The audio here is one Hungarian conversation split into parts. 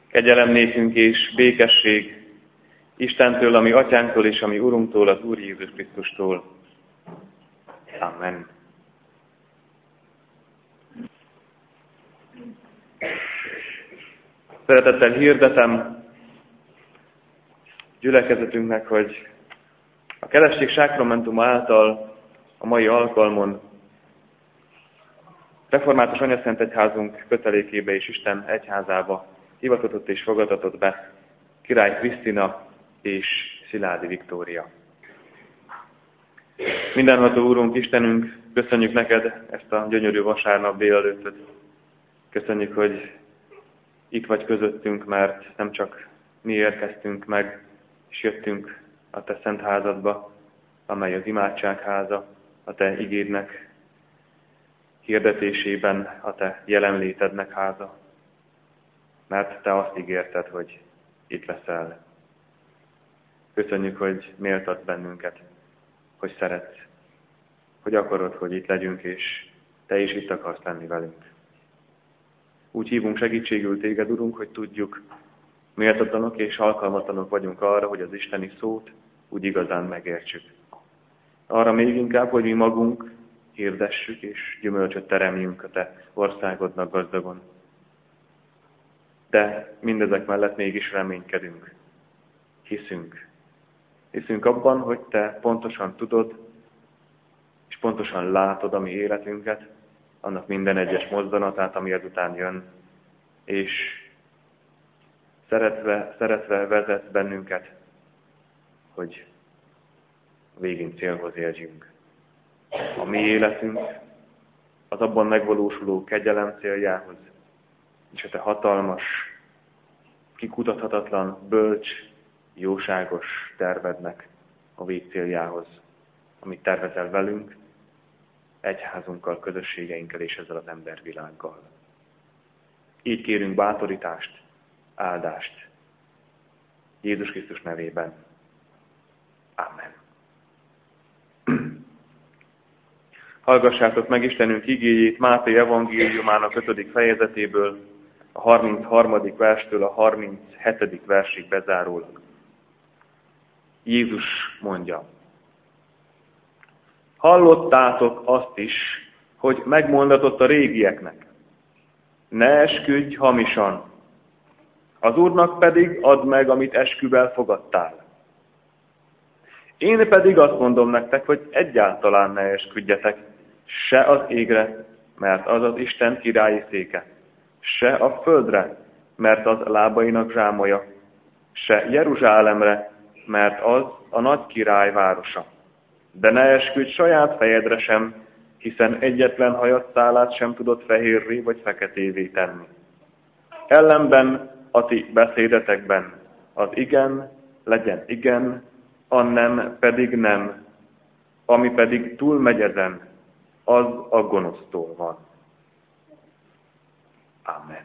Kegyelem nékünk és békesség Istentől, ami Atyánktól és ami Urunktól, az Úr Jézus Krisztustól. Amen. Szeretettel hirdetem gyülekezetünknek, hogy a Keresztség sákramentum által a mai alkalmon Református Anyaszent Egyházunk kötelékébe és Isten egyházába hivatatott és fogadtatott be Király Krisztina és Sziládi Viktória. Mindenható Úrunk, Istenünk, köszönjük neked ezt a gyönyörű vasárnap délelőttöt. Köszönjük, hogy itt vagy közöttünk, mert nem csak mi érkeztünk meg, és jöttünk a te szent házadba, amely az imádságháza, a te igédnek hirdetésében, a te jelenlétednek háza. Mert te azt ígérted, hogy itt leszel. Köszönjük, hogy méltatsz bennünket, hogy szeretsz, hogy akarod, hogy itt legyünk, és te is itt akarsz lenni velünk. Úgy hívunk segítségül téged, Urunk, hogy tudjuk, méltatlanok és alkalmatlanok vagyunk arra, hogy az isteni szót úgy igazán megértsük. Arra még inkább, hogy mi magunk hirdessük és gyümölcsöt teremjünk a te országodnak gazdagon. De mindezek mellett mégis reménykedünk. Hiszünk abban, hogy te pontosan tudod, és pontosan látod a mi életünket, annak minden egyes mozzanatát, ami ezután jön, és szeretve vezet bennünket, hogy végén célhoz érjünk. A mi életünk az abban megvalósuló kegyelem céljához, és a te hatalmas, kikutathatatlan, bölcs, jóságos tervednek a végcéljához, amit tervezel velünk, egyházunkkal, közösségeinkkel és ezzel az embervilággal. Így kérünk bátorítást, áldást. Jézus Krisztus nevében. Amen. Hallgassátok meg Istenünk igéjét Máté evangéliumának 5. fejezetéből, a 33. verstől a 37. versig bezárólag. Jézus mondja: hallottátok azt is, hogy megmondatott a régieknek: ne esküdj hamisan, az Úrnak pedig add meg, amit esküvel fogadtál. Én pedig azt mondom nektek, hogy egyáltalán ne esküdjetek, se az égre, mert az az Isten királyi széke, se a földre, mert az lábainak zsámolya, se Jeruzsálemre, mert az a nagy király városa. De ne esküdj saját fejedre sem, hiszen egyetlen hajadszálát sem tudod fehérré vagy feketévé tenni. Ellenben a ti beszédetekben az igen legyen igen, a nem pedig nem, ami pedig túlmegy ezen, az a gonosztól van. Amen.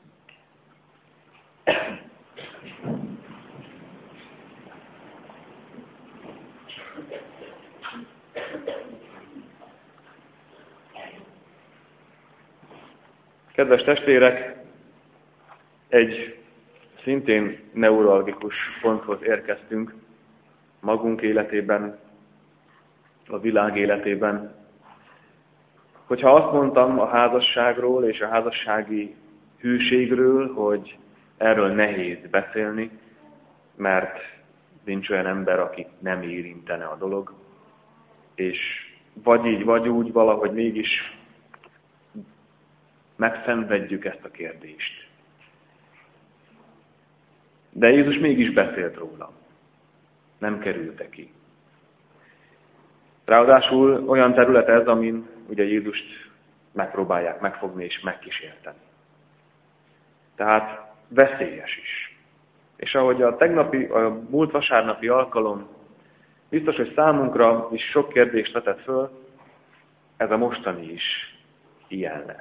Kedves testvérek, egy szintén neuralgikus ponthoz érkeztünk magunk életében, a világ életében. Hogyha azt mondtam a házasságról és a házassági hűségről, hogy erről nehéz beszélni, mert nincs olyan ember, akit nem érintene a dolog, és vagy így, vagy úgy valahogy mégis megszenvedjük ezt a kérdést. De Jézus mégis beszélt róla. Nem kerülte ki. Ráadásul olyan terület ez, amin ugye Jézust megpróbálják megfogni és megkísérteni. Tehát veszélyes is. És ahogy a múlt vasárnapi alkalom biztos, hogy számunkra is sok kérdést vetett föl, ez a mostani is ilyen lesz.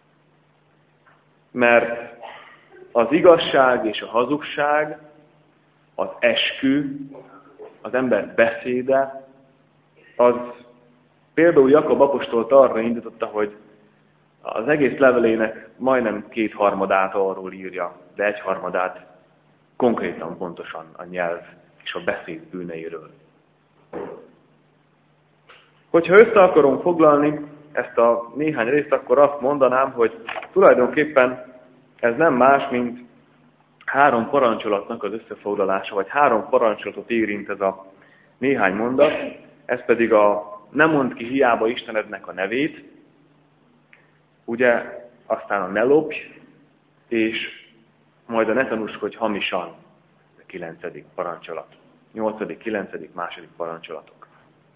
Mert az igazság és a hazugság, az eskü, az ember beszéde, az például Jakab apostolt arra indította, hogy Az egész levelének majdnem 2/3 arról írja, de 1/3 konkrétan pontosan a nyelv és a beszéd bűneiről. Hogyha össze akarom foglalni ezt a néhány részt, akkor azt mondanám, hogy tulajdonképpen ez nem más, mint 3 parancsolatnak az összefoglalása, vagy 3 parancsolatot érint ez a néhány mondat, ez pedig a ne mondd ki hiába Istenednek a nevét, ugye, aztán a ne lopj, és majd a ne tanúskodj hamisan, a 9. parancsolat. 8., 9., 2. parancsolatok.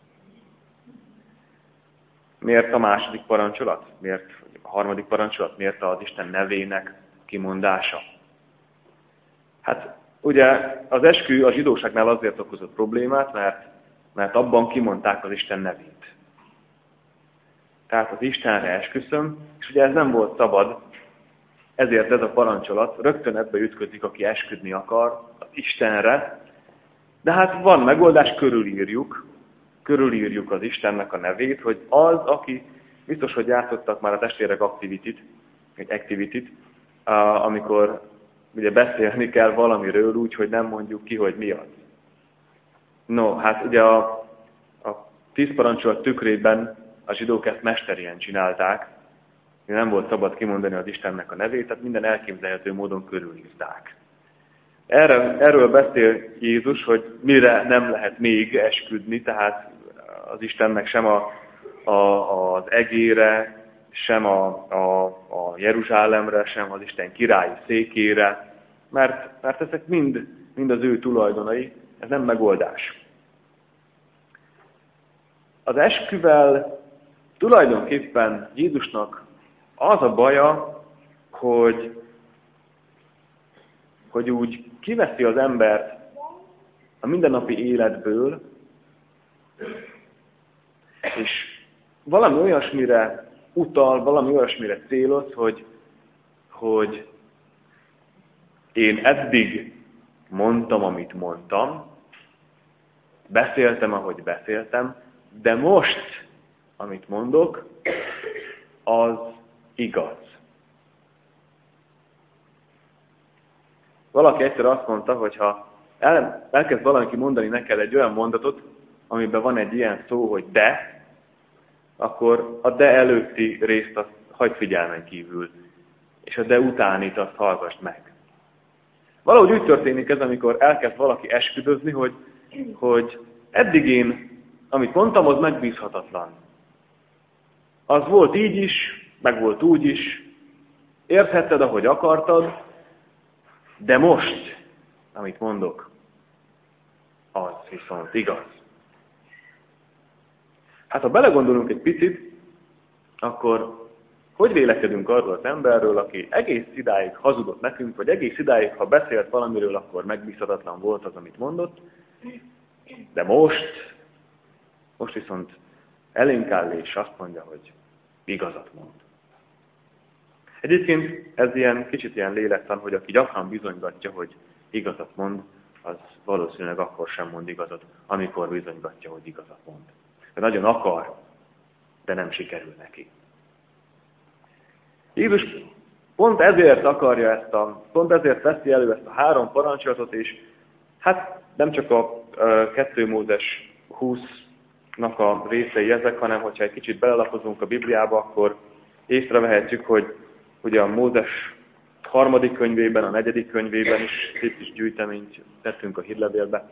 Miért a 2. parancsolat? Miért a 3. parancsolat? Miért az Isten nevének kimondása? Hát ugye az eskü a zsidóságnál azért okozott problémát, mert abban kimondták az Isten nevét. Tehát az Istenre esküszöm, és ugye ez nem volt szabad, ezért ez a parancsolat rögtön ebbe ütközik, aki esküdni akar az Istenre, de hát van megoldás, körülírjuk az Istennek a nevét, hogy az, aki biztos, hogy játszottak már a testvérek activity-t, amikor ugye beszélni kell valamiről úgy, hogy nem mondjuk ki, hogy mi az. No, hát ugye a 10 parancsolat tükrében a zsidók ezt mesterien csinálták, nem volt szabad kimondani az Istennek a nevét, tehát minden elképzelhető módon körülírták. Erről beszél Jézus, hogy mire nem lehet még esküdni, tehát az Istennek sem az egére, sem a Jeruzsálemre, sem az Isten királyi székére, mert ezek mind az ő tulajdonai, ez nem megoldás. Az esküvel tulajdonképpen Jézusnak az a baja, hogy úgy kiveszi az embert a mindennapi életből, és valami olyasmire utal, valami olyasmire céloz, hogy én eddig mondtam, amit mondtam, beszéltem, ahogy beszéltem, de most, amit mondok, az igaz. Valaki egyszer azt mondta, hogy ha elkezd valaki mondani neked egy olyan mondatot, amiben van egy ilyen szó, hogy de, akkor a de előtti részt azt hagyd figyelmen kívül, és a de utánit azt hallgass meg. Valahogy úgy történik ez, amikor elkezd valaki esküdözni, hogy eddig én, amit mondtam, az megbízhatatlan. Az volt így is, meg volt úgy is, érthetted, ahogy akartad, de most, amit mondok, az viszont igaz. Hát ha belegondolunk egy picit, akkor hogy vélekedünk arról az emberről, aki egész idáig hazudott nekünk, vagy egész idáig, ha beszélt valamiről, akkor megbízhatatlan volt az, amit mondott, de most viszont elénk áll és azt mondja, hogy igazat mond. Egyébként ez kicsit ilyen lélektan, hogy aki gyakran bizonygatja, hogy igazat mond, az valószínűleg akkor sem mond igazat, amikor bizonygatja, hogy igazat mond. De nagyon akar, de nem sikerül neki. Jézus pont ezért akarja pont ezért veszi elő ezt a 3 parancsolatot, és hát nem csak a 2 Mózes 20-nak a részei ezek, hanem hogyha egy kicsit belelapozunk a Bibliába, akkor észrevehetjük, hogy ugye a Mózes 3. könyvében, a 4. könyvében is szép kis gyűjteményt tettünk a hírlevélbe.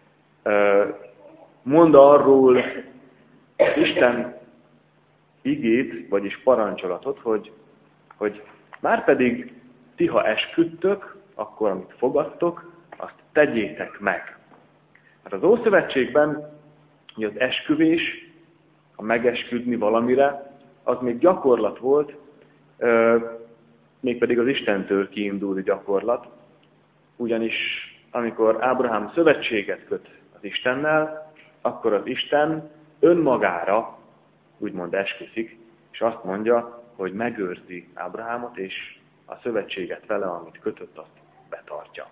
Mond arról Isten igét, vagyis parancsolatot, hogy márpedig ti, ha esküdtök, akkor amit fogadtok, azt tegyétek meg. Hát az Ószövetségben ugye az esküvés, a megesküdni valamire, az még gyakorlat volt, mégpedig az Istentől kiinduló gyakorlat. Ugyanis amikor Ábrahám szövetséget köt az Istennel, akkor az Isten önmagára úgymond esküszik, és azt mondja, hogy megőrzi Ábrahámot, és a szövetséget vele, amit kötött, azt betartja.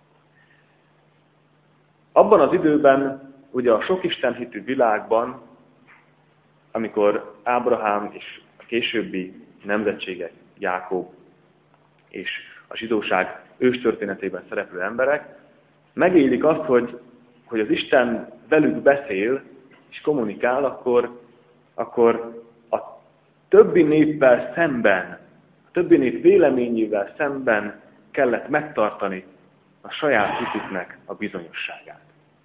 Abban az időben, ugye a sok istenhitű világban, amikor Ábrahám és a későbbi nemzetségek, Jákob és a zsidóság őstörténetében szereplő emberek megélik azt, hogy az Isten velük beszél és kommunikál, akkor a többi néppel szemben, a többi nép véleményével szemben kellett megtartani a saját hitüknek a bizonyosságát.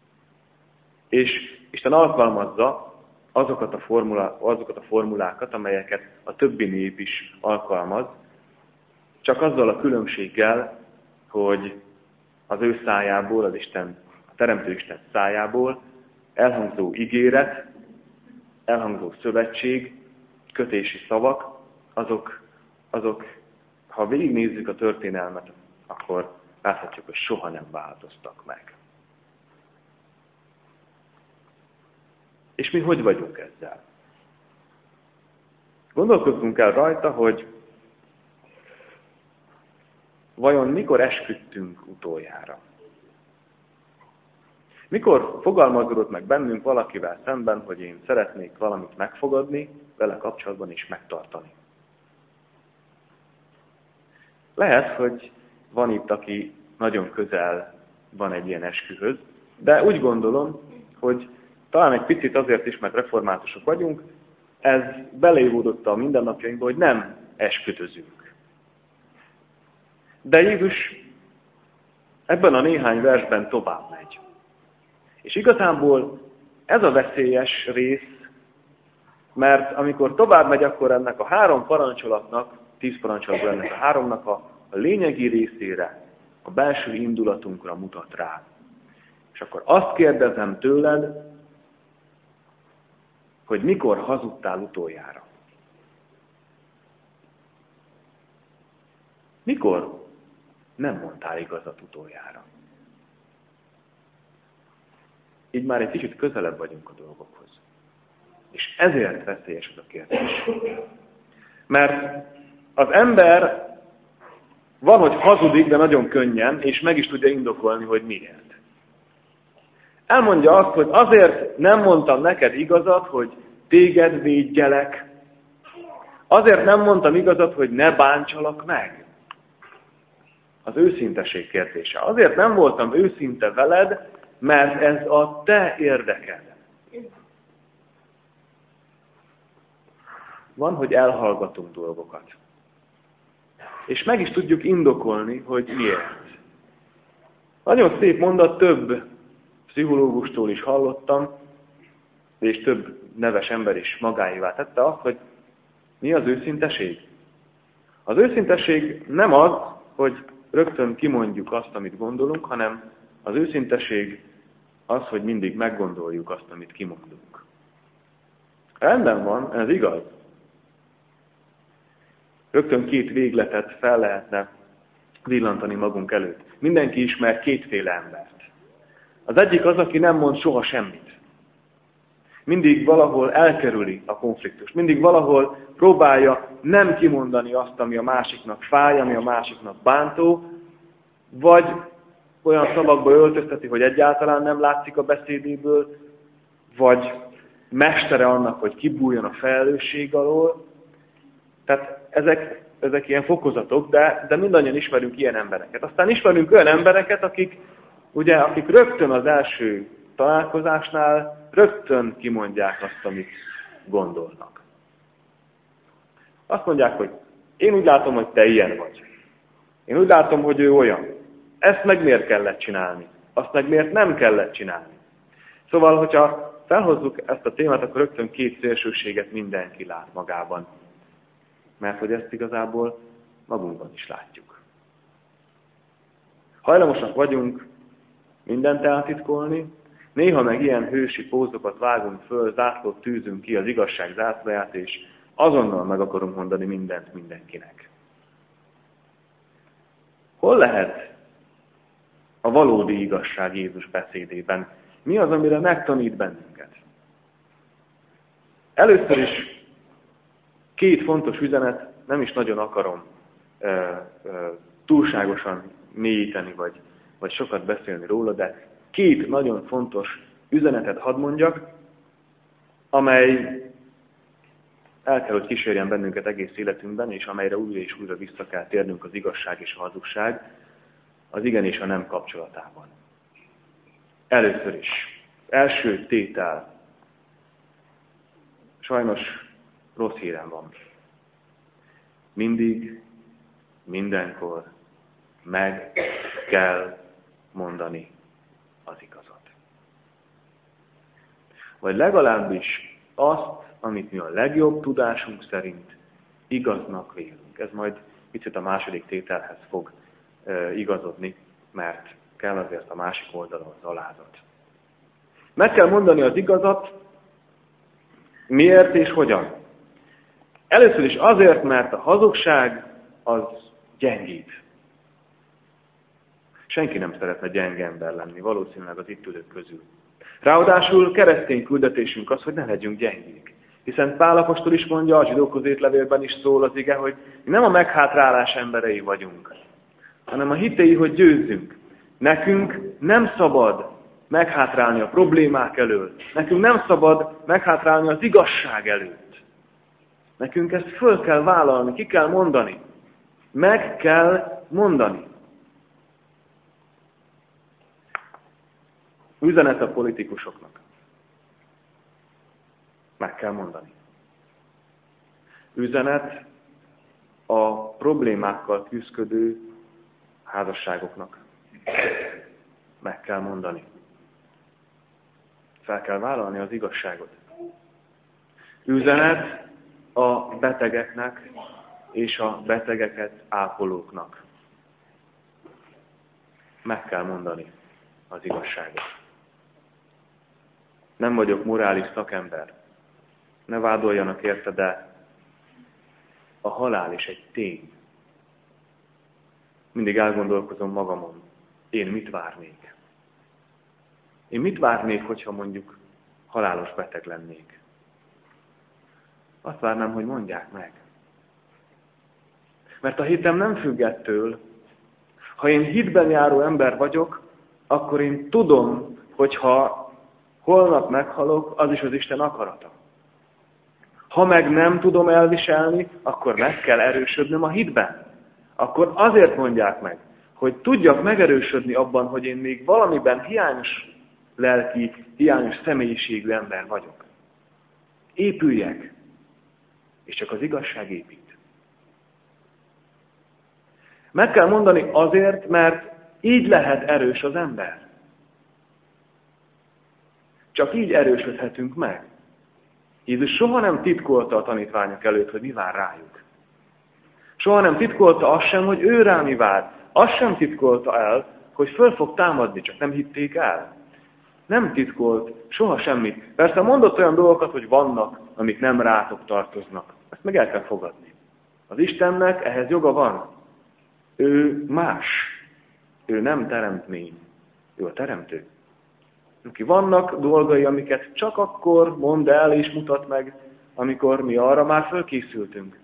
És Isten alkalmazza azokat a formulákat, amelyeket a többi nép is alkalmaz, csak azzal a különbséggel, hogy az ő szájából, a Teremtő Isten szájából elhangzó ígéret, elhangzó szövetség, kötési szavak, azok, ha végignézzük a történelmet, akkor láthatjuk, hogy soha nem változtak meg. És mi hogy vagyunk ezzel? Gondolkodtunk el rajta, hogy vajon mikor esküdtünk utoljára? Mikor fogalmazódott meg bennünk valakivel szemben, hogy én szeretnék valamit megfogadni, vele kapcsolatban is megtartani? Lehet, hogy van itt, aki nagyon közel van egy ilyen eskühöz, de úgy gondolom, hogy talán egy picit azért is, mert reformátusok vagyunk, ez belévódott a mindennapjainkba, hogy nem esküdözünk. De Jézus ebben a néhány versben tovább megy. És igazából ez a veszélyes rész, mert amikor tovább megy, akkor ennek a 3 parancsolatnak, 10 parancsolatból ennek a 3-nak a lényegi részére, a belső indulatunkra mutat rá. És akkor azt kérdezem tőled, hogy mikor hazudtál utoljára? Mikor nem mondtál igazat utoljára? Így már egy kicsit közelebb vagyunk a dolgokhoz. És ezért veszélyes ez a kérdés. Mert az ember van, hogy hazudik, de nagyon könnyen, és meg is tudja indokolni, hogy miért. Elmondja azt, hogy azért nem mondtam neked igazat, hogy téged védjelek. Azért nem mondtam igazat, hogy ne bántsalak meg. Az őszinteség kérdése. Azért nem voltam őszinte veled, mert ez a te érdeked. Van, hogy elhallgatunk dolgokat. És meg is tudjuk indokolni, hogy miért. Nagyon szép mondat, több pszichológustól is hallottam, és több neves ember is magáévá tette azt, hogy mi az őszinteség. Az őszinteség nem az, hogy rögtön kimondjuk azt, amit gondolunk, hanem az őszinteség az, hogy mindig meggondoljuk azt, amit kimondunk. Rendben van, ez igaz. Rögtön 2 végletet fel lehetne villantani magunk előtt. Mindenki ismer 2 embert. Az egyik az, aki nem mond soha semmit. Mindig valahol elkerüli a konfliktust. Mindig valahol próbálja nem kimondani azt, ami a másiknak fáj, ami a másiknak bántó, vagy olyan szavakba öltözteti, hogy egyáltalán nem látszik a beszédéből, vagy mestere annak, hogy kibújjon a felelősség alól. Tehát ezek ilyen fokozatok, de mindannyian ismerünk ilyen embereket. Aztán ismerünk olyan embereket, akik rögtön az első találkozásnál rögtön kimondják azt, amit gondolnak. Azt mondják, hogy én úgy látom, hogy te ilyen vagy. Én úgy látom, hogy ő olyan. Ezt meg miért kellett csinálni? Azt meg miért nem kellett csinálni? Szóval, hogyha felhozzuk ezt a témát, akkor rögtön 2 szélsőséget mindenki lát magában. Mert hogy ezt igazából magunkban is látjuk. Hajlamosak vagyunk mindent eltitkolni, néha meg ilyen hősi pózokat vágunk föl, zászlót tűzünk ki, az igazság zászlóját, és azonnal meg akarunk mondani mindent mindenkinek. Hol lehet a valódi igazság Jézus beszédében? Mi az, amire megtanít bennünket? Először is 2 fontos üzenet, nem is nagyon akarom túlságosan mélyíteni, vagy sokat beszélni róla, de 2 nagyon fontos üzenetet hadd mondjak, amely el kell, hogy kísérjen bennünket egész életünkben, és amelyre újra és újra vissza kell térnünk az igazság és a hazugság, az igen és a nem kapcsolatában. Először is, első tétel, sajnos rossz hírem van. Mindig, mindenkor meg kell mondani az igazat. Vagy legalábbis azt, amit mi a legjobb tudásunk szerint igaznak vélünk. Ez majd picit a második tételhez fog igazodni, mert kell azért a másik oldalon az alázat. Meg kell mondani az igazat, miért és hogyan. Először is azért, mert a hazugság az gyengít. Senki nem szeretne gyenge ember lenni, valószínűleg az itt ülők közül. Ráadásul keresztény küldetésünk az, hogy ne legyünk gyengék. Hiszen Pál apostol is mondja, a Zsidókhoz levélben is szól az ige, hogy mi nem a meghátrálás emberei vagyunk, hanem a hitéi, hogy győzzünk. Nekünk nem szabad meghátrálni a problémák elől. Nekünk nem szabad meghátrálni az igazság előtt. Nekünk ezt föl kell vállalni, ki kell mondani. Meg kell mondani. Üzenet a politikusoknak. Meg kell mondani. Üzenet a problémákkal küzdködő házasságoknak. Meg kell mondani. Fel kell vállalni az igazságot. Üzenet a betegeknek és a betegeket ápolóknak. Meg kell mondani az igazságot. Nem vagyok morális szakember. Ne vádoljanak érte, de a halál is egy tény. Mindig elgondolkozom magamon. Én mit várnék? Én mit várnék, hogyha mondjuk halálos beteg lennék? Azt várnám, hogy mondják meg. Mert a hitem nem függ ettől. Ha én hitben járó ember vagyok, akkor én tudom, hogy ha holnap meghalok, az is az Isten akarata. Ha meg nem tudom elviselni, akkor meg kell erősödnöm a hitben. Akkor azért mondják meg, hogy tudjak megerősödni abban, hogy én még valamiben hiányos lelki, hiányos személyiségű ember vagyok. Épüljek, és csak az igazság épít. Meg kell mondani azért, mert így lehet erős az ember. Csak így erősödhetünk meg. Jézus soha nem titkolta a tanítványok előtt, hogy mi vár rájuk. Soha nem titkolta azt sem, hogy ő rá mi vár. Azt sem titkolta el, hogy föl fog támadni, csak nem hitték el. Nem titkolt soha semmit. Persze mondott olyan dolgokat, hogy vannak, amik nem rátok tartoznak. Ezt meg el kell fogadni. Az Istennek ehhez joga van. Ő más. Ő nem teremtmény. Ő a teremtő. Neki vannak dolgai, amiket csak akkor mond el és mutat meg, amikor mi arra már fölkészültünk.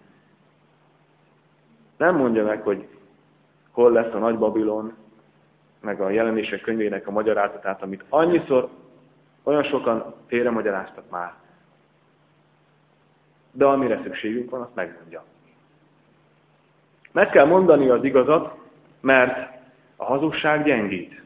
Nem mondja meg, hogy hol lesz a Nagy Babilon, meg a Jelenések könyvének a magyarázatát, amit annyiszor, olyan sokan félremagyaráztak már. De amire szükségünk van, azt megmondja. Meg kell mondani az igazat, mert a hazugság gyengít.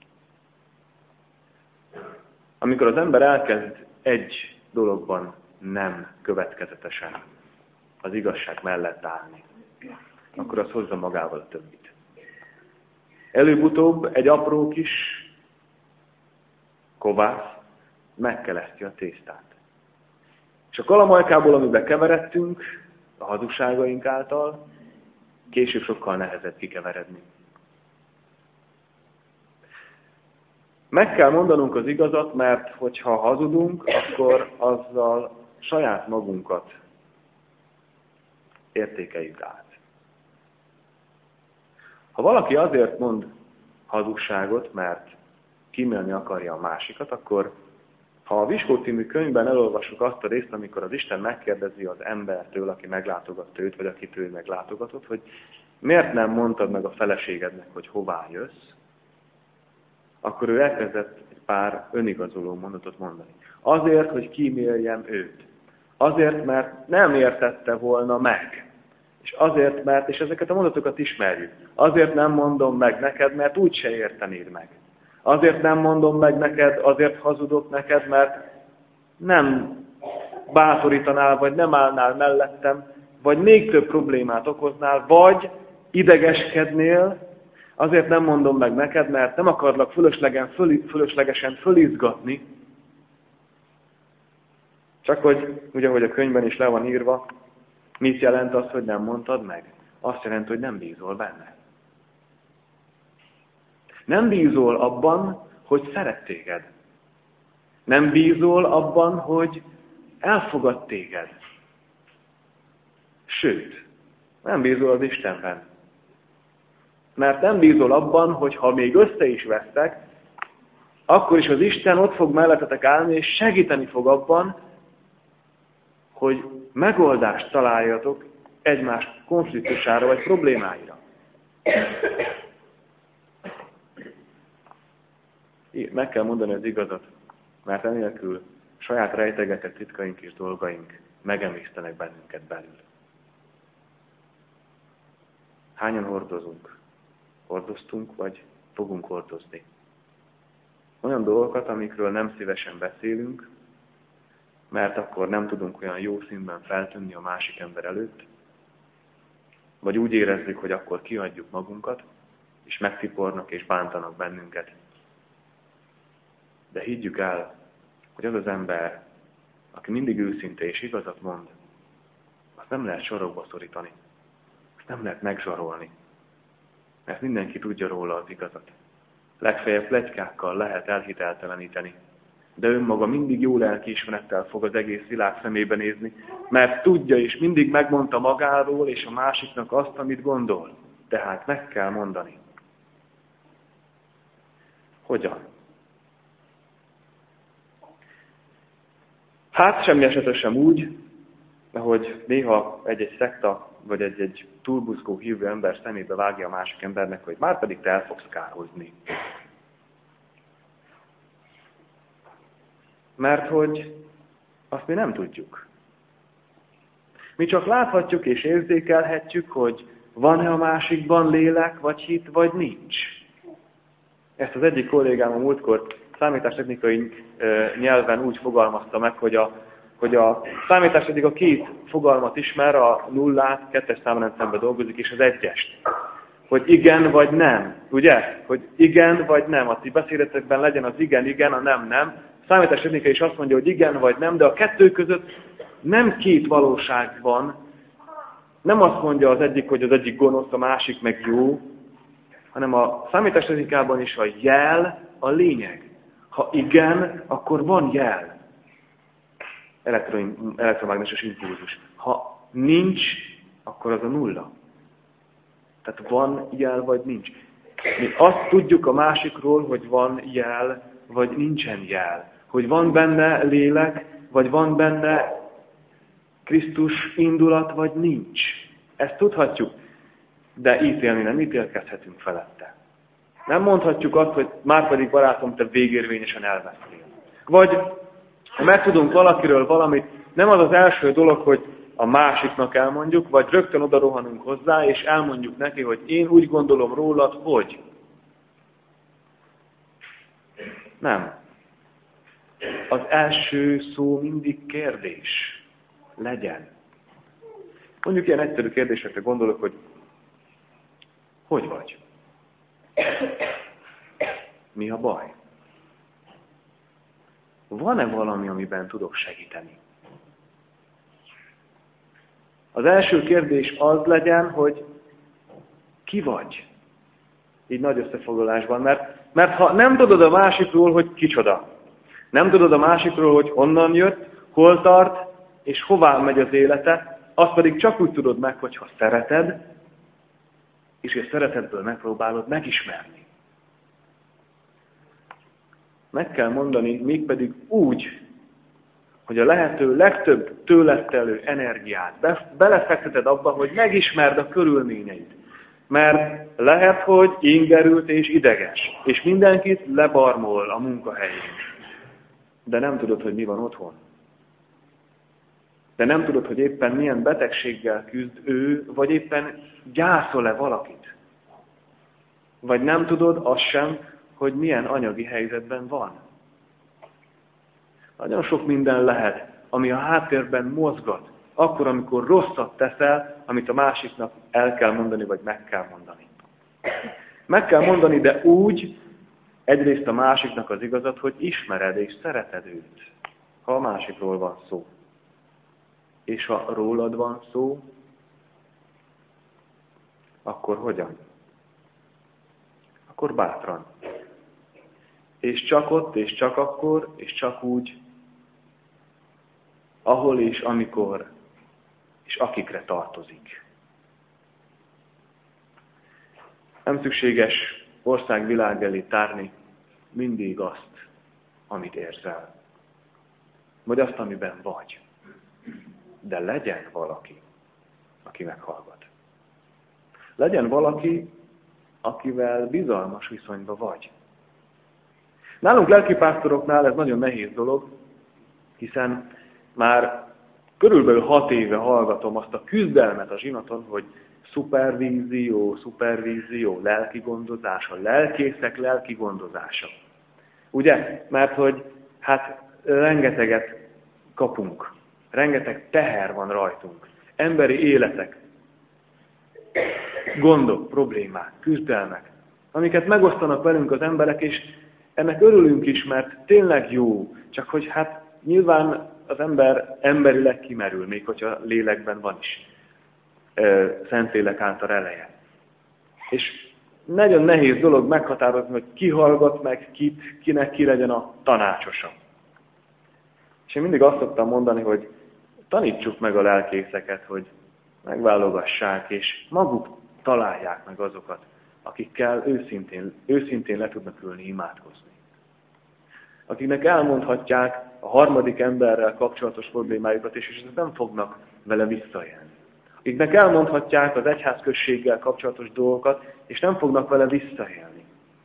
Amikor az ember elkezd egy dologban nem következetesen az igazság mellett állni, akkor az hozza magával a többit. Előbb-utóbb egy apró kis kovász megkeleszti a tésztát. És a kalamajkából, amiben keveredtünk, a hazugságaink által, később sokkal nehezebb kikeveredni. Meg kell mondanunk az igazat, mert hogyha hazudunk, akkor azzal saját magunkat értékeljük át. Ha valaki azért mond hazugságot, mert kímélni akarja a másikat, akkor ha a Viskó című könyvben elolvassuk azt a részt, amikor az Isten megkérdezi az embertől, aki meglátogatta őt, vagy akit ő meglátogatott, hogy miért nem mondtad meg a feleségednek, hogy hová jössz, akkor ő elkezdett egy pár önigazoló mondatot mondani. Azért, hogy kíméljem őt. Azért, mert nem értette volna meg. És azért, mert, és ezeket a mondatokat ismerjük, azért nem mondom meg neked, mert úgyse értenéd meg. Azért nem mondom meg neked, azért hazudok neked, mert nem bátorítanál, vagy nem állnál mellettem, vagy még több problémát okoznál, vagy idegeskednél. Azért nem mondom meg neked, mert nem akarlak fölöslegesen fölizgatni. Csak hogy, ugye, hogy a könyvben is le van írva, mit jelent az, hogy nem mondtad meg? Azt jelenti, hogy nem bízol benne. Nem bízol abban, hogy szeret téged. Nem bízol abban, hogy elfogad téged. Sőt, nem bízol az Istenben. Mert nem bízol abban, hogy ha még össze is vesztek, akkor is az Isten ott fog mellettetek állni, és segíteni fog abban, hogy megoldást találjatok egymás konfliktusára vagy problémáira. Meg kell mondani az igazat, mert enélkül saját rejtegetett titkaink és dolgaink megemésztenek bennünket belül. Hányan hordozunk? Hordoztunk, vagy fogunk hordozni? Olyan dolgokat, amikről nem szívesen beszélünk, mert akkor nem tudunk olyan jó színben feltűnni a másik ember előtt, vagy úgy érezzük, hogy akkor kiadjuk magunkat, és megtipornak és bántanak bennünket. De higgyük el, hogy az az ember, aki mindig őszinte és igazat mond, azt nem lehet sorokba szorítani, azt nem lehet megzsarolni, mert mindenki tudja róla az igazat. Legfeljebb pletykákkal lehet elhitelteleníteni, de önmaga mindig jó lelkiismerettel fog az egész világ szemébe nézni, mert tudja és mindig megmondta magáról és a másiknak azt, amit gondol. Tehát meg kell mondani. Hogyan? Hát semmi esetre sem úgy, ahogy néha egy-egy szekta, vagy egy túlbuzgó hívő ember szemébe vágja a másik embernek, hogy már pedig te el fogsz kározni. Mert hogy azt mi nem tudjuk. Mi csak láthatjuk és érzékelhetjük, hogy van-e a másikban lélek, vagy hit, vagy nincs. Ezt az egyik kollégám a múltkor számítástechnikai nyelven úgy fogalmazta meg, hogy a számítástechnika a két fogalmat ismer, a nullát, kettes számrendszerben dolgozik, és az egyest. Hogy igen vagy nem, ugye? Hogy igen vagy nem. A ti beszédetekben legyen az igen, a nem. A számítástechnika is azt mondja, hogy igen vagy nem, de a kettő között nem két valóság van. Nem azt mondja az egyik, hogy az egyik gonosz, a másik meg jó, hanem a számítástechnikában is a jel a lényeg. Ha igen, akkor van jel. Elektromágneses impulzus. Ha nincs, akkor az a nulla. Tehát van jel, vagy nincs. Mi azt tudjuk a másikról, hogy van jel, vagy nincsen jel. Hogy van benne lélek, vagy van benne Krisztus indulat, vagy nincs. Ezt tudhatjuk, de ítélni nem ítélkezhetünk felette. Nem mondhatjuk azt, hogy márpedig barátom, te végérvényesen elvesztél. Vagy ha megtudunk valakiről valamit, nem az az első dolog, hogy a másiknak elmondjuk, vagy rögtön oda rohanunk hozzá, és elmondjuk neki, hogy én úgy gondolom rólad, hogy. Nem. Az első szó mindig kérdés. Legyen. Mondjuk ilyen egyszerű kérdésekre gondolok, hogy vagy? Mi a baj? Van-e valami, amiben tudok segíteni? Az első kérdés az legyen, hogy ki vagy? Így nagy összefoglalásban, mert ha nem tudod a másikról, hogy kicsoda, nem tudod a másikról, hogy honnan jött, hol tart, és hová megy az élete, azt pedig csak úgy tudod meg, hogyha szereted, és a szeretetből megpróbálod megismerni. Meg kell mondani, mégpedig úgy, hogy a lehető legtöbb tőled telő energiát belefekteted abba, hogy megismerd a körülményeit. Mert lehet, hogy ingerült és ideges, és mindenkit lebarmol a munkahelyén. De nem tudod, hogy mi van otthon. de nem tudod, hogy éppen milyen betegséggel küzd ő, vagy éppen gyászol-e valakit. Vagy nem tudod azt sem, hogy milyen anyagi helyzetben van. Nagyon sok minden lehet, ami a háttérben mozgat, akkor, amikor rosszat teszel, amit a másiknak el kell mondani, vagy meg kell mondani. Meg kell mondani, de úgy, egyrészt a másiknak az igazat, hogy ismered és szereted őt, ha a másikról van szó. És ha rólad van szó, akkor hogyan? Akkor bátran. És csak ott, és csak akkor, és csak úgy, ahol és amikor, és akikre tartozik. Nem szükséges ország-világ elé tárni mindig azt, amit érzel. Vagy azt, amiben vagy. De legyen valaki, aki meghallgat. Legyen valaki, akivel bizalmas viszonyban vagy. Nálunk lelkipásztoroknál ez nagyon nehéz dolog, hiszen már körülbelül 6 éve hallgatom azt a küzdelmet a zsinaton, hogy szupervízió, lelki gondozása, lelkészek lelki gondozása. Ugye? Mert hogy hát rengeteget kapunk, rengeteg teher van rajtunk, emberi életek, gondok, problémák, küzdelmek, amiket megosztanak velünk az emberek, és ennek örülünk is, mert tényleg jó, csak hogy hát nyilván az ember emberileg kimerül, még hogyha lélekben van is Szentlélek által eleje. És nagyon nehéz dolog meghatározni, hogy ki hallgat meg kit, kinek ki legyen a tanácsosa. És én mindig azt szoktam mondani, hogy tanítsuk meg a lelkészeket, hogy megválogassák, és maguk találják meg azokat, akikkel őszintén le tudnak ülni, imádkozni. Akiknek elmondhatják a harmadik emberrel kapcsolatos problémájukat, és nem fognak vele visszaélni. Akiknek elmondhatják az egyházközséggel kapcsolatos dolgokat, és nem fognak vele visszaélni.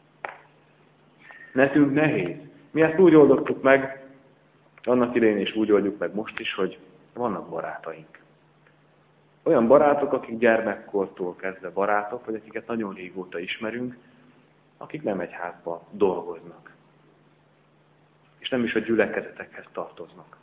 Nekünk nehéz. Mi ezt úgy oldottuk meg, annak idején is úgy oldjuk meg most is, hogy vannak barátaink. Olyan barátok, akik gyermekkortól kezdve barátok, vagy akiket nagyon régóta ismerünk, akik nem egyházban dolgoznak. És nem is a gyülekezetekhez tartoznak.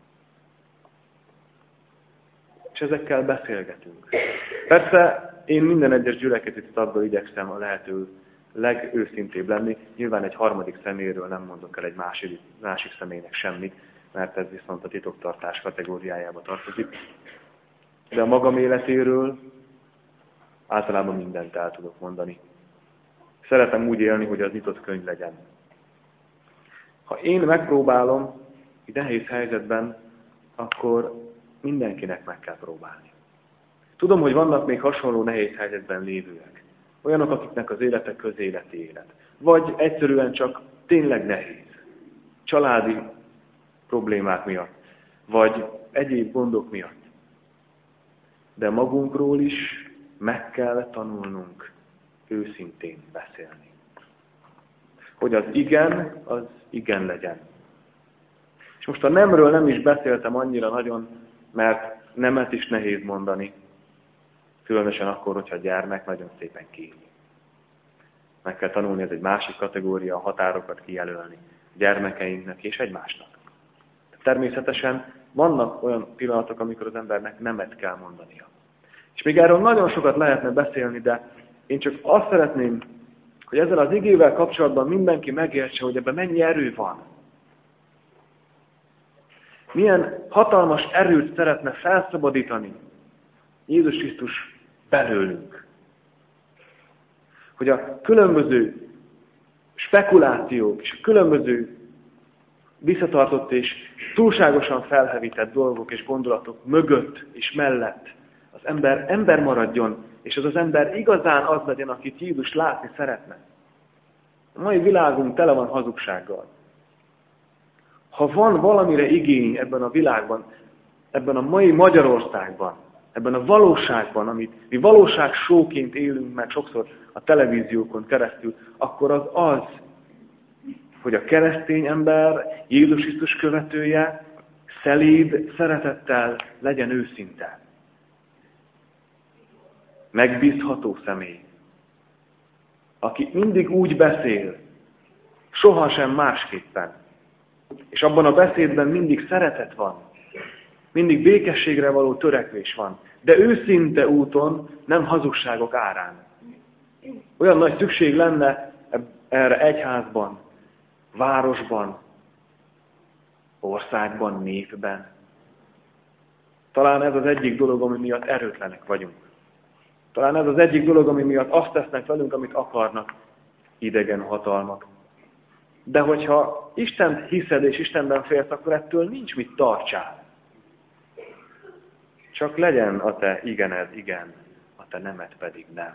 És ezekkel beszélgetünk. Persze én minden egyes gyülekezeti taggal igyekszem a lehető legőszintébb lenni. Nyilván egy harmadik személyről nem mondok el egy másik személynek semmit, mert ez viszont a titoktartás kategóriájába tartozik. De a magam életéről általában mindent el tudok mondani. Szeretem úgy élni, hogy az nyitott könyv legyen. Ha én megpróbálom egy nehéz helyzetben, akkor mindenkinek meg kell próbálni. Tudom, hogy vannak még hasonló nehéz helyzetben lévőek. Olyanok, akiknek az élete közéleti élet. Vagy egyszerűen csak tényleg nehéz. Családi problémák miatt. Vagy egyéb gondok miatt. De magunkról is meg kell tanulnunk őszintén beszélni. Hogy az igen legyen. És most a nemről nem is beszéltem annyira nagyon, mert nemet is nehéz mondani. Különösen akkor, hogyha a gyermek nagyon szépen kéri. Meg kell tanulni, ez egy másik kategória, a határokat kijelölni gyermekeinknek és egymásnak. Természetesen vannak olyan pillanatok, amikor az embernek nemet kell mondania. És még erről nagyon sokat lehetne beszélni, de én csak azt szeretném, hogy ezzel az igével kapcsolatban mindenki megértse, hogy ebben mennyi erő van. Milyen hatalmas erőt szeretne felszabadítani Jézus Krisztus belőlünk. Hogy a különböző spekulációk és a különböző visszatartott és túlságosan felhevített dolgok és gondolatok mögött és mellett az ember maradjon, és az ember igazán az legyen, akit Jézus látni szeretne. A mai világunk tele van hazugsággal. Ha van valamire igény ebben a világban, ebben a mai Magyarországban, ebben a valóságban, amit mi valóságsóként élünk meg sokszor a televíziókon keresztül, akkor az, hogy a keresztény ember, Jézus Krisztus követője szelíd szeretettel legyen őszinte. Megbízható személy, aki mindig úgy beszél, sohasem másképpen. És abban a beszédben mindig szeretet van, mindig békességre való törekvés van, de őszinte úton, nem hazugságok árán. Olyan nagy szükség lenne erre egyházban, városban, országban, népben. Talán ez az egyik dolog, ami miatt erőtlenek vagyunk. Talán ez az egyik dolog, ami miatt azt tesznek velünk, amit akarnak, idegen hatalmak. De hogyha Istent hiszed és Istenben félsz, akkor ettől nincs mit tartsál. Csak legyen a te igened igen, a te nemed pedig nem.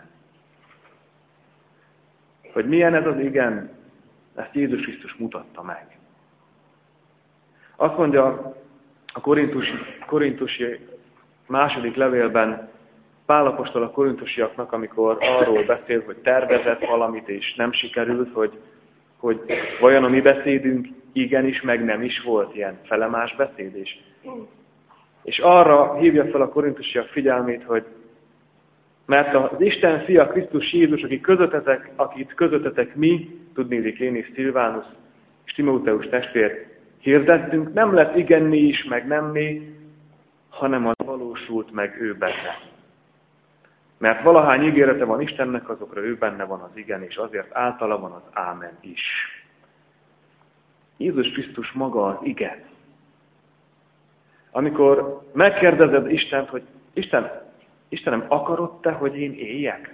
Hogy milyen ez az igen, ezt Jézus Krisztus mutatta meg. Azt mondja a korintusi második levélben Pál apostol a korintusiaknak, amikor arról beszél, hogy tervezett valamit és nem sikerült, hogy vajon a mi beszédünk igenis, meg nem is volt ilyen felemás beszéd. És arra hívja fel a korintusiak figyelmét, hogy mert az Isten fia Krisztus Jézus, akit közöttetek mi, tudnélik én és Szilvánus és Timóteus testvér, hirdettünk, nem lett igen mi is, meg nem mi, hanem az valósult meg ő benne. Mert valahány ígérete van Istennek, azokra ő benne van az igen, és azért általa van az ámen is. Jézus Krisztus maga az igen. Amikor megkérdezed Istent, hogy Istenem, akarod te, hogy én éljek?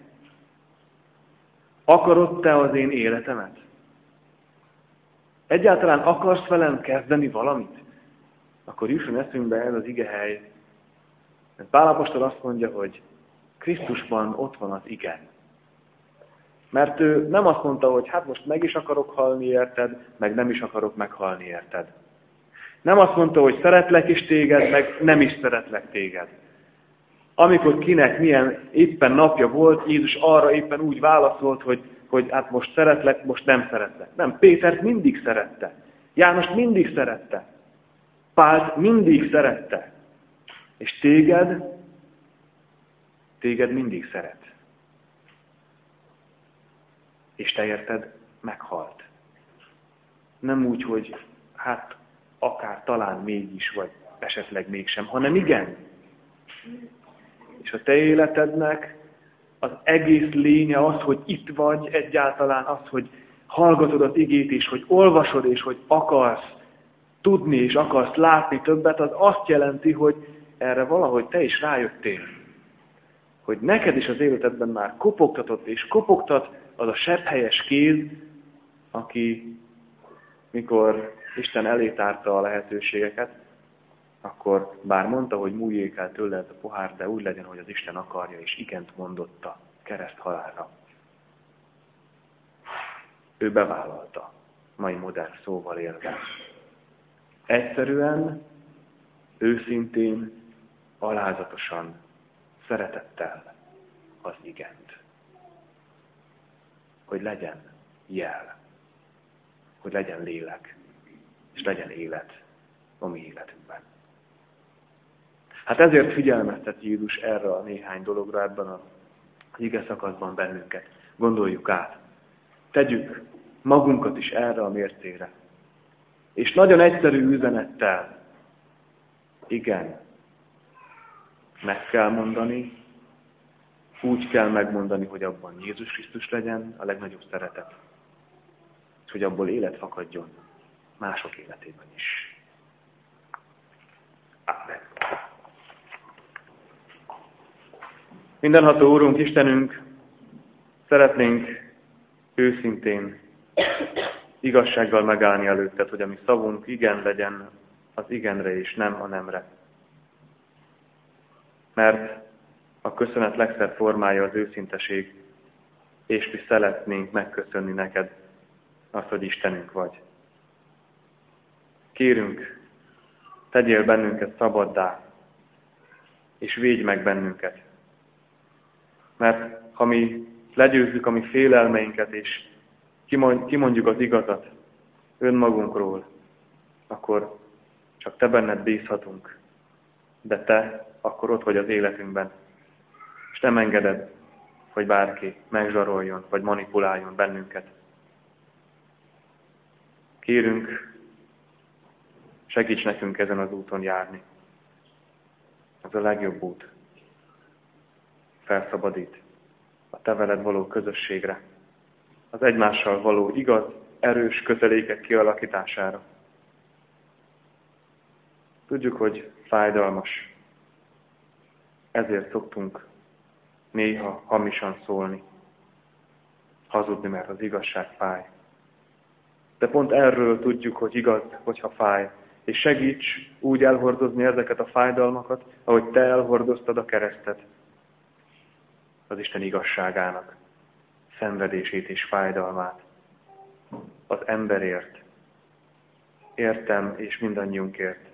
Akarod te az én életemet? Egyáltalán akarsz velem kezdeni valamit? Akkor jusson eszünkbe ez az igehely. Mert Pál apostol azt mondja, hogy Krisztusban ott van az igen. Mert ő nem azt mondta, hogy hát most meg is akarok halni érted, meg nem is akarok meghalni érted. Nem azt mondta, hogy szeretlek is téged, meg nem is szeretlek téged. Amikor kinek milyen éppen napja volt, Jézus arra éppen úgy válaszolt, hogy hát most szeretlek, most nem szeretlek. Nem, Pétert mindig szerette. Jánost mindig szerette. Pált mindig szerette. És téged mindig szeret. És te érted, meghalt. Nem úgy, hogy hát akár talán mégis, vagy esetleg mégsem, hanem igen. És a te életednek az egész lénye az, hogy itt vagy egyáltalán, az, hogy hallgatod az igét, és hogy olvasod, és hogy akarsz tudni, és akarsz látni többet, az azt jelenti, hogy erre valahogy te is rájöttél. Hogy neked is az életedben már kopogtatott, és kopogtat az a sepphelyes kéz, aki, mikor Isten elé tárta a lehetőségeket, akkor bár mondta, hogy múljék el tőle ez a pohár, de úgy legyen, hogy az Isten akarja, és igent mondott a kereszthalálra. Ő bevállalta, mai modern szóval élve. Egyszerűen, őszintén, alázatosan, szeretettel az igent. Hogy legyen jel, hogy legyen lélek, és legyen élet a mi életünkben. Hát ezért figyelmeztet Jézus erre a néhány dologra ebben az ige szakaszban bennünket. Gondoljuk át. Tegyük magunkat is erre a mércére. És nagyon egyszerű üzenettel, igen, meg kell mondani, úgy kell megmondani, hogy abban Jézus Krisztus legyen a legnagyobb szeretet, és hogy abból élet fakadjon mások életében is. Amen. Mindenható Úrunk, Istenünk, szeretnénk őszintén, igazsággal megállni előtted, hogy a mi szavunk igen legyen az igenre és nem a nemre. Mert a köszönet legszebb formája az őszinteség, és mi szeretnénk megköszönni neked azt, hogy Istenünk vagy. Kérünk, tegyél bennünket szabaddá, és védj meg bennünket. Mert ha mi legyőzzük a mi félelmeinket, és kimondjuk az igazat önmagunkról, akkor Csak Te benned bízhatunk, de Te akkor ott vagy az életünkben, és nem engeded, hogy bárki megzsaroljon, vagy manipuláljon bennünket. Kérünk, segíts nekünk ezen az úton járni. Ez a legjobb út. Felszabadít a Te veled való közösségre, az egymással való igaz, erős kötelékek kialakítására. Tudjuk, hogy fájdalmas. Ezért szoktunk néha hamisan szólni, hazudni, mert az igazság fáj. De pont erről tudjuk, hogy igaz, hogyha fáj. És segíts úgy elhordozni ezeket a fájdalmakat, ahogy Te elhordoztad a keresztet. Az Isten igazságának szenvedését és fájdalmát. Az emberért, értem és mindannyiunkért.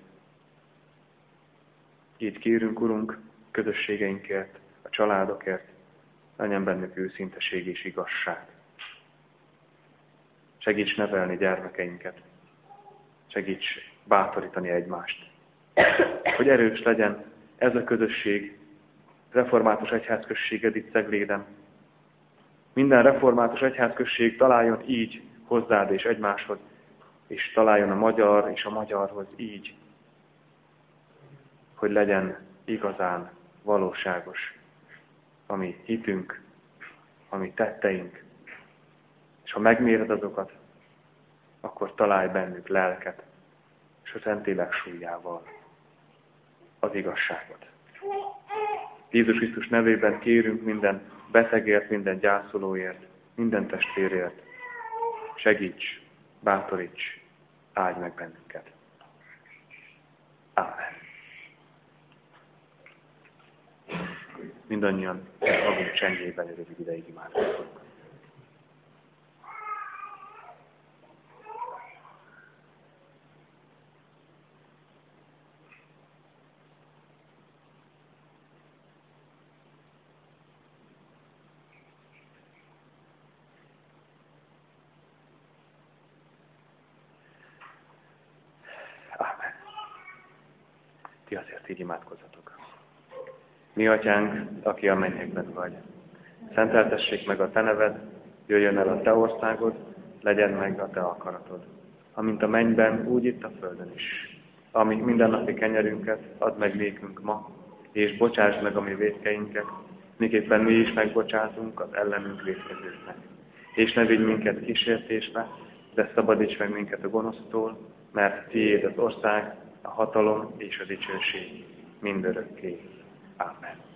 Így kérünk, Urunk, közösségeinkért, a családokért, legyen bennük őszinteség és igazság. Segíts nevelni gyermekeinket. Segíts bátorítani egymást. Hogy erős legyen ez a közösség, református egyházközséged itt Cegléden. Minden református egyházközség találjon így hozzád és egymáshoz, és találjon a magyar és a magyarhoz így, hogy legyen igazán valóságos a mi hitünk, a mi tetteink. És ha megméred azokat, akkor találj bennük lelket, és a Szentlélek súlyával az igazságot. Jézus Krisztus nevében kérünk minden betegért, minden gyászolóért, minden testvérért. Segíts, bátoríts, áldj meg bennünket. Ámen. Mindannyian magunk csendjében rövid ideig imádkozunk. Ámen. Ti azért így imádkozzatok. Mi atyánk, aki a mennyekben vagy. Szenteltessék meg a Te neved, jöjjön el a Te országod, legyen meg a Te akaratod. Amint a mennyben, úgy itt a földön is. Ami mindennapi kenyerünket add meg nékünk ma, és bocsásd meg a mi vétkeinket, miképpen mi is megbocsátunk az ellenünk vétkezőknek. És ne vigy minket kísértésbe, de szabadíts meg minket a gonosztól, mert Tiéd az ország, a hatalom és a dicsőség mindörökké. Amen.